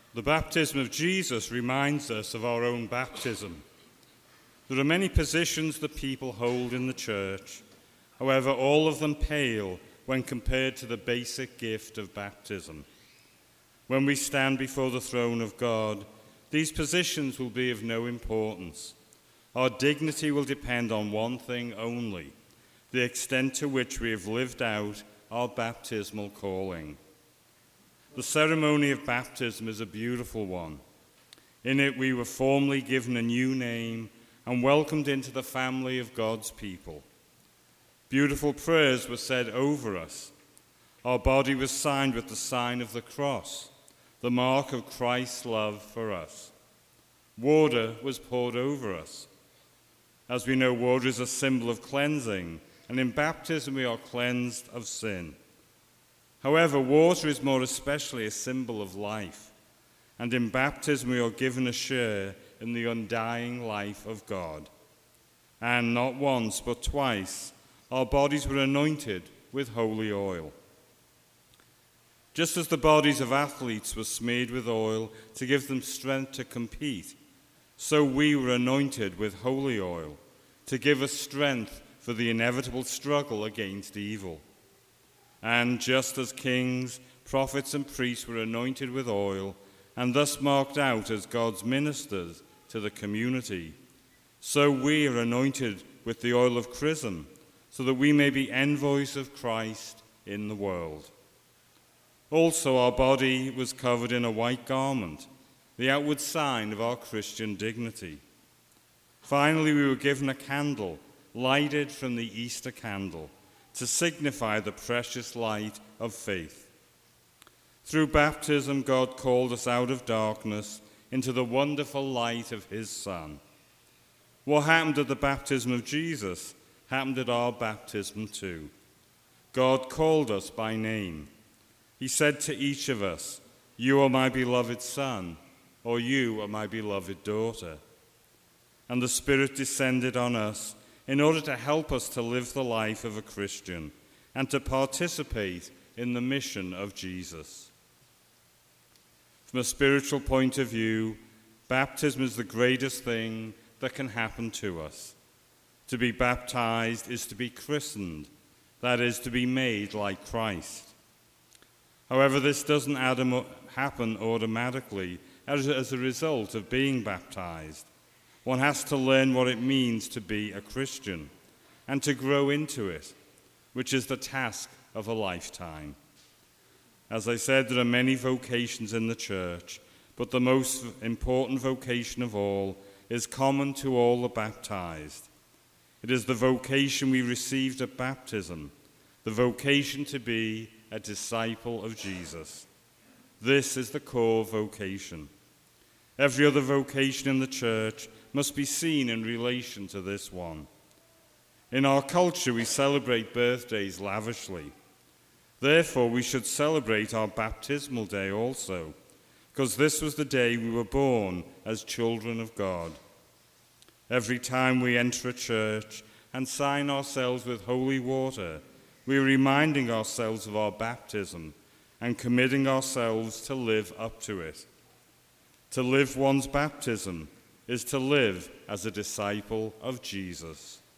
The baptism of Jesus reminds us of our own baptism. There are many positions that people hold in the church. However, all of them pale when compared to the basic gift of baptism. When we stand before the throne of God, these positions will be of no importance. Our dignity will depend on one thing only: the extent to which we have lived out our baptismal calling. The ceremony of baptism is a beautiful one. In it, we were formally given a new name and welcomed into the family of God's people. Beautiful prayers were said over us. Our body was signed with the sign of the cross, the mark of Christ's love for us. Water was poured over us. As we know, water is a symbol of cleansing, and in baptism we are cleansed of sin. However, water is more especially a symbol of life, and in baptism we are given a share in the undying life of God. And not once, but twice, our bodies were anointed with holy oil. Just as the bodies of athletes were smeared with oil to give them strength to compete, so we were anointed with holy oil to give us strength for the inevitable struggle against evil. And just as kings, prophets, and priests were anointed with oil and thus marked out as God's ministers to the community, so we are anointed with the oil of chrism, so that we may be envoys of Christ in the world. Also, our body was covered in a white garment, the outward sign of our Christian dignity. Finally, we were given a candle, lighted from the Easter candle, to signify the precious light of faith. Through baptism, God called us out of darkness into the wonderful light of his Son. What happened at the baptism of Jesus happened at our baptism too. God called us by name. He said to each of us, "You are my beloved Son," or "You are my beloved daughter." And the Spirit descended on us in order to help us to live the life of a Christian and to participate in the mission of Jesus. From a spiritual point of view, baptism is the greatest thing that can happen to us. To be baptized is to be christened, that is, to be made like Christ. However, this doesn't happen automatically as a result of being baptized. One has to learn what it means to be a Christian and to grow into it, which is the task of a lifetime. As I said, there are many vocations in the church, but the most important vocation of all is common to all the baptized. It is the vocation we received at baptism, the vocation to be a disciple of Jesus. This is the core vocation. Every other vocation in the church must be seen in relation to this one. In our culture, we celebrate birthdays lavishly. Therefore, we should celebrate our baptismal day also, because this was the day we were born as children of God. Every time we enter a church and sign ourselves with holy water, we are reminding ourselves of our baptism and committing ourselves to live up to it. To live one's baptism is to live as a disciple of Jesus.